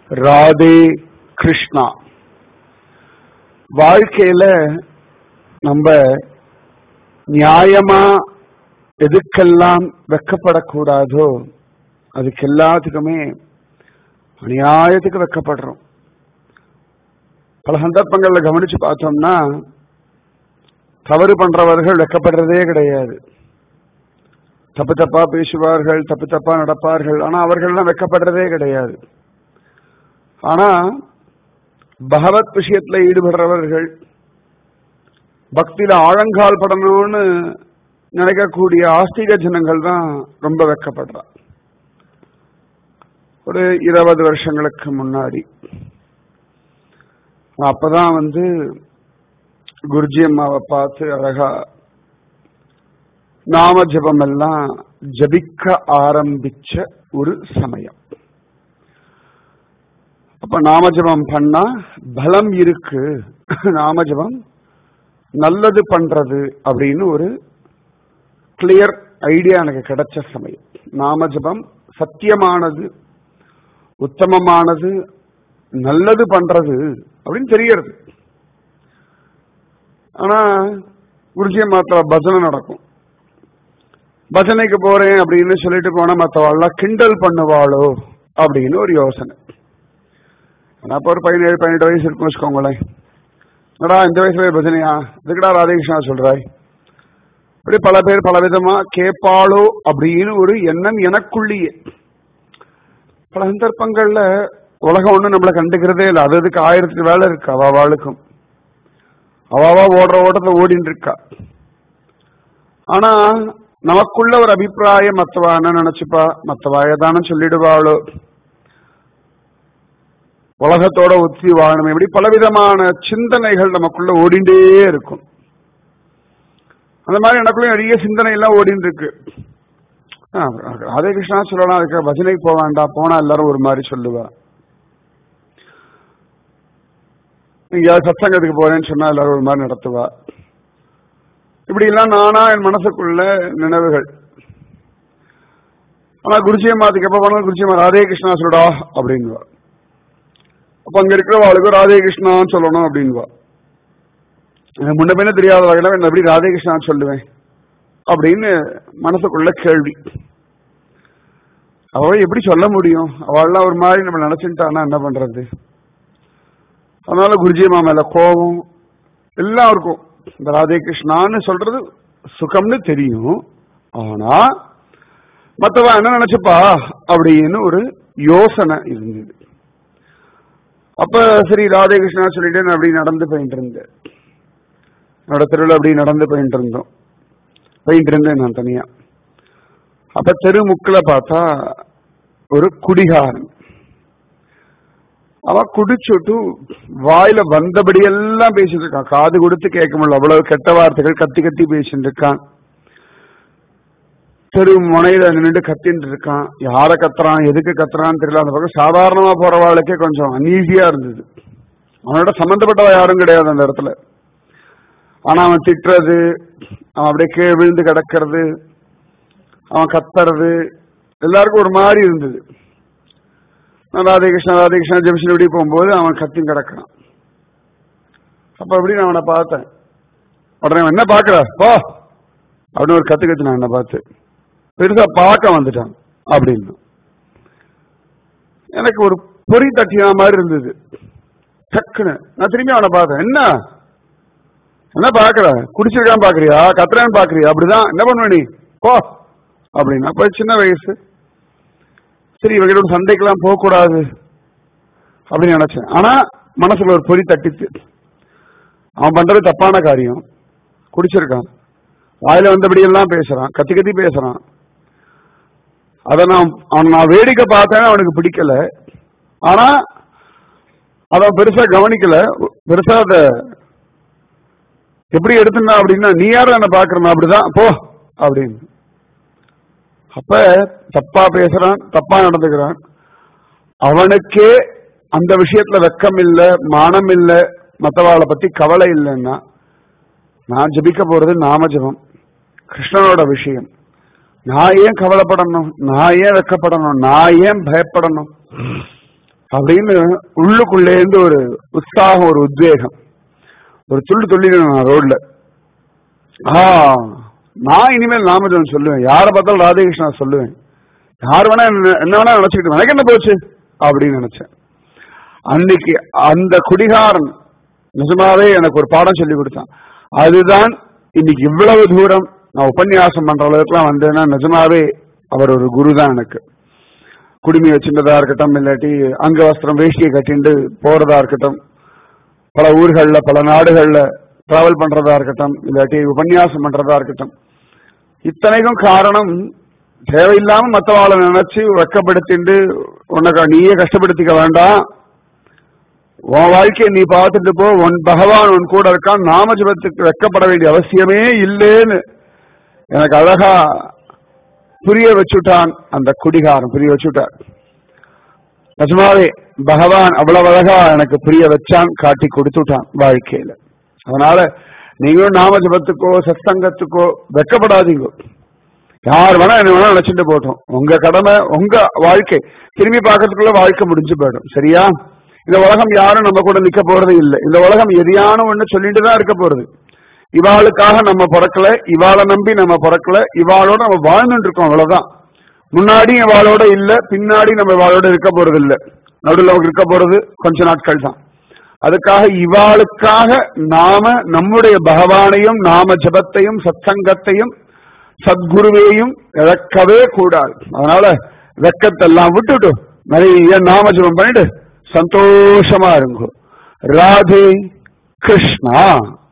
ராதே கிருஷ்ணா. வாழ்க்கையில நம்ம நியாயமா எதுக்கெல்லாம் வெக்கப்படக்கூடாதோ அதுக்கு எல்லாத்துக்குமே அநியாயத்துக்கு வெக்கப்படுறோம். பல சந்தர்ப்பங்கள்ல கவனிச்சு பார்த்தோம்னா தவறு பண்றவர்கள் வெக்கப்படுறதே கிடையாது. தப்பு தப்பா பேசுவார்கள், தப்பு தப்பா நடப்பார்கள், ஆனா அவர்கள்லாம் வெக்கப்படுறதே கிடையாது. ஆனா பகவத் விஷயத்துல ஈடுபடுறவர்கள், பக்தியில ஆழங்கால் படணும்னு நினைக்கக்கூடிய ஆஸ்திக ஜனங்கள் தான் ரொம்ப வெக்கப்படுறார். ஒரு 20 வருஷங்களுக்கு முன்னாடி அப்பதான் குருஜி அம்மாவை பார்த்து அழகா நாம ஜபம் எல்லாம் ஜபிக்க ஆரம்பிச்ச ஒரு சமயம். அப்ப நாமஜபம் பண்ணா பலம் இருக்கு, நாமஜபம் நல்லது பண்றது அப்படின்னு ஒரு கிளியர் ஐடியா எனக்கு கிடைச்ச சமயம். நாமஜபம் சத்தியமானது, உத்தமமானது, நல்லது பண்றது அப்படின்னு தெரியறது. ஆனா குருஜிய மாத்திர பஜனை நடக்கும். பஜனைக்கு போறேன் அப்படின்னு சொல்லிட்டு போனா மற்றவாள்லாம் கிண்டல் பண்ணுவாளோ அப்படின்னு ஒரு யோசனை. அப்ப ஒரு 17-18 வயசு இருக்கும் வச்சுக்கோங்களேன். என்னடா இந்த வயசுல பஜனையா, இதுக்கடா ராதேகிருஷ்ணா சொல்றாய், இப்படி பல பேர் பல விதமா கேட்பாளோ அப்படின்னு ஒரு எண்ணம் எனக்குள்ளேயே. பல சந்தர்ப்பங்கள்ல உலகம் ஒண்ணு நம்மளை கண்டுக்கிறதே இல்லை. அதுக்கு 1000 வேலை இருக்கு. அவாளுக்கும் அவாவா ஓடுற ஓட்டத்தை ஓடின்னு இருக்கா. ஆனா நமக்குள்ள ஒரு அபிப்பிராயம், மத்தவா என்ன நினைச்சுப்பா, மத்தவா ஏதானு சொல்லிடுவாளோ, உலகத்தோட ஒத்தி வாழணும், இப்படி பலவிதமான சிந்தனைகள் நமக்குள்ள ஓடிண்டே இருக்கும். அந்த மாதிரி எனக்குள்ள நிறைய சிந்தனை எல்லாம் ஓடிட்டு இருக்கு. ராதே கிருஷ்ணா சொல்லலாம், அதுக்கு பஜனைக்கு போக வேண்டாம், போனா எல்லாரும் ஒரு மாதிரி சொல்லுவா. நீங்க சத்சங்கத்துக்கு போறேன்னு சொன்னா எல்லாரும் ஒரு மாதிரி நடத்துவா. இப்படி எல்லாம் நானா என் மனசுக்குள்ள நினைவுகள். ஆனா குருஜி அம்மாத்துக்கு எப்ப போனாலும் குருஜி அம்மா ராதே கிருஷ்ணா சொல்லுடா அப்படின்வா. அப்ப அங்க இருக்கிறவாளுக்கு ராதே கிருஷ்ணான்னு சொல்லணும் அப்படின்வா. எனக்கு முன்ன பின்ன தெரியாத வகையில நான் எப்படி ராதே கிருஷ்ணான்னு சொல்லுவேன் அப்படின்னு மனசுக்குள்ள கேள்வி. அவ எப்படி சொல்ல முடியும், அவள்லாம் ஒரு மாதிரி நம்ம நினைச்சுட்டானா என்ன பண்றது. அதனால குருஜி அம்மா மேல கோபம் எல்லாம் இருக்கும். இந்த ராதே கிருஷ்ணான்னு சொல்றது சுகம்னு தெரியும், ஆனா மத்தவா என்ன நினைச்சுப்பா அப்படின்னு ஒரு யோசனை இருந்தது. அப்ப சரி ராதே கிருஷ்ணா சொல்லிட்டு நான் அப்படி நடந்து போயிட்டு இருந்தேன். என்னோட தெருவில் அப்படி நடந்து போயிட்டு இருந்தேன் நான் தனியா. அப்ப தெருமுக்கில் பார்த்தா ஒரு குடிகாரன். அவன் குடிச்சுட்டு வாயில வந்தபடியெல்லாம் பேசிட்டு இருக்கான். காது கொடுத்து கேட்க முடியல, அவ்வளவு கெட்ட வார்த்தைகள் கத்தி கத்தி பேசிட்டு இருக்கான். தெரு முனையில நின்று கத்தின்னு இருக்கான். யார கத்துறான், எதுக்கு கத்துறான்னு தெரியல. அந்த பக்கம் சாதாரணமா போறவாளுக்கே கொஞ்சம் அன்ஈஸியா இருந்தது. அவனோட சம்பந்தப்பட்டவ யாரும் கிடையாது அந்த இடத்துல. ஆனா அவன் திட்டுறது, அவன் அப்படியே கீழே விழுந்து கிடக்கிறது, அவன் கத்துறது எல்லாருக்கும் ஒரு மாதிரி இருந்தது. நான் ராதே கிருஷ்ணா ஜெம்ஷன் இப்படி போகும்போது அவன் கத்தின்னு கிடக்கிறான். அப்ப அப்படி நான் அவனை பார்த்தேன். உடனே என்ன பாக்குற போ அப்படின்னு ஒரு கத்து நான் என்ன பார்த்து பெருசா பார்க்க வந்துட்டான் அப்படின்னு எனக்கு ஒரு பொறி தட்டின மாதிரி இருந்தது. டக்குன்னு நான் திரும்பி அவனை பார்த்தேன். என்ன பாக்குற, குடிச்சிருக்கான்னு பாக்குறியா, கத்துறான்னு பாக்குறியா, அப்படிதான் என்ன பண்ணுவ நீ போ அப்படின்னு. அப்ப சின்ன வயசு, சரி இவங்களோட சண்டைக்கெல்லாம் போக கூடாது அப்படின்னு நினைச்சேன். ஆனா மனசுல ஒரு பொறி தட்டிச்சு. அவன் பண்றது தப்பான காரியம், குடிச்சிருக்கான், வாயில வந்தபடி எல்லாம் பேசுறான், கத்தி கத்தி பேசுறான். அத நான் வேடிக்கை பார்த்தேன், அவனுக்கு பிடிக்கல. ஆனா அத பெருசா கவனிக்கல, பெருசா அத எப்படி எடுத்துனா அப்படின்னா, நீ யாரும் என்ன பாக்குறா, அப்படிதான் போ அப்படின்னு. அப்ப தப்பா பேசுறான், தப்பா நடந்துக்கிறான். அவனுக்கே அந்த விஷயத்துல வெக்கம் இல்ல, மானம் இல்ல, மற்றவாளை பத்தி கவலை இல்லைன்னா நான் ஜபிக்க போறது நாம ஜபம், கிருஷ்ணனோட விஷயம். நான் ஏன் கவலைப்படணும், நான் ஏன் வெக்கப்படணும், நான் ஏன் பயப்படணும் அப்படின்னு உள்ளுக்குள்ளே இருந்து ஒரு உற்சாகம், ஒரு உத்வேகம், ஒரு துள்ளிடணும் நான் ரோட்ல. நான் இனிமேல் நாமஜபம் சொல்லுவேன், யாரை பார்த்தாலும் ராதேகிருஷ்ணா சொல்லுவேன், யார் வேணா என்ன வேணா நினைச்சுக்கிட்டு எனக்கு என்ன போச்சு அப்படின்னு நினைச்சேன். அன்னைக்கு அந்த குடிகாரன் நிஜமாவே எனக்கு ஒரு பாடம் சொல்லி கொடுத்தான். அதுதான் இன்னைக்கு இவ்வளவு தூரம் நான் உபன்யாசம் பண்ற அளவுக்குலாம் வந்தேன்னா நிஜமாவே அவர் ஒரு குரு தான் எனக்கு. குடுமி வச்சுட்டதா இருக்கட்டும், இல்லாட்டி அங்க வஸ்திரம் வேஷ்டியை கட்டிண்டு போறதா இருக்கட்டும், பல ஊர்கள்ல பல நாடுகள்ல டிராவல் பண்றதா இருக்கட்டும், இல்லாட்டி உபன்யாசம் பண்றதா இருக்கட்டும், இத்தனைக்கும் காரணம் தேவையில்லாம மற்றவாளை நினைச்சு வெக்கப்படுத்திண்டு உனக்கு நீயே கஷ்டப்படுத்திக்க வேண்டாம், உன் வாழ்க்கையை நீ பார்த்துட்டு போ, உன் பகவான் உன் கூட இருக்கான், நாமஜபத்துக்கு வெக்கப்பட வேண்டிய அவசியமே இல்லைன்னு எனக்கு அழகா புரிய வச்சுட்டான். அந்த குடிகாரன் புரிய வச்சுட்டான். நிஜமாவே பகவான் அவ்வளவு அழகா எனக்கு புரிய வச்சான், காட்டி கொடுத்துட்டான் வாழ்க்கையில. அதனால நீங்களும் நாமஜபத்துக்கோ சத்சங்கத்துக்கோ வெக்கப்படாதீங்க. யார் வேணா என்ன வேணா நினைச்சுட்டு போட்டோம், உங்க கடமை, உங்க வாழ்க்கை. திரும்பி பார்க்கறதுக்குள்ள வாழ்க்கை முடிஞ்சு போயிடும். சரியா? இந்த உலகம் யாரும் நம்ம கூட நிக்க போறது இல்லை. இந்த உலகம் எதையான ஒண்ணு சொல்லிட்டு தான் இருக்க போறது. இவாளுக்காக நம்ம பிறக்கல, இவாளை நம்பி நம்ம பிறக்கல, இவாளோட நம்ம வாழ்ந்துட்டு இருக்கோம், அவ்வளவுதான். முன்னாடி இவாளோட இல்ல, பின்னாடி நம்ம இவாளோட இருக்க போறது இல்ல, நடுவில் அவங்க இருக்க போறது கொஞ்ச நாட்கள் தான். அதுக்காக இவாளுக்காக நாம நம்முடைய பகவானையும் நாம ஜபத்தையும் சத்சங்கத்தையும் சத்குருவையும் இழக்கவே கூடாது. அதனால வெக்கத்தெல்லாம் விட்டுட்டு நிறைய நாம ஜபம் பண்ணிட்டு சந்தோஷமா இருங்கோ. ராதே கிருஷ்ணா.